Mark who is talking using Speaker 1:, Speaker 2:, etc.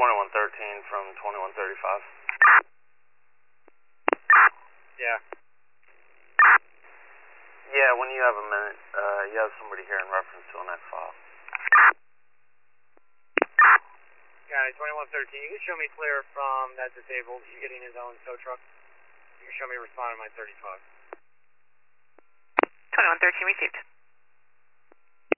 Speaker 1: 2113 from 2135.
Speaker 2: Yeah.
Speaker 1: Yeah, when you have a minute, you have somebody here in reference to an X file.
Speaker 2: Got it, 2113. You can show me clear from that disabled. He's getting his own tow truck. You can show me responding to my 35.
Speaker 3: 2113 received.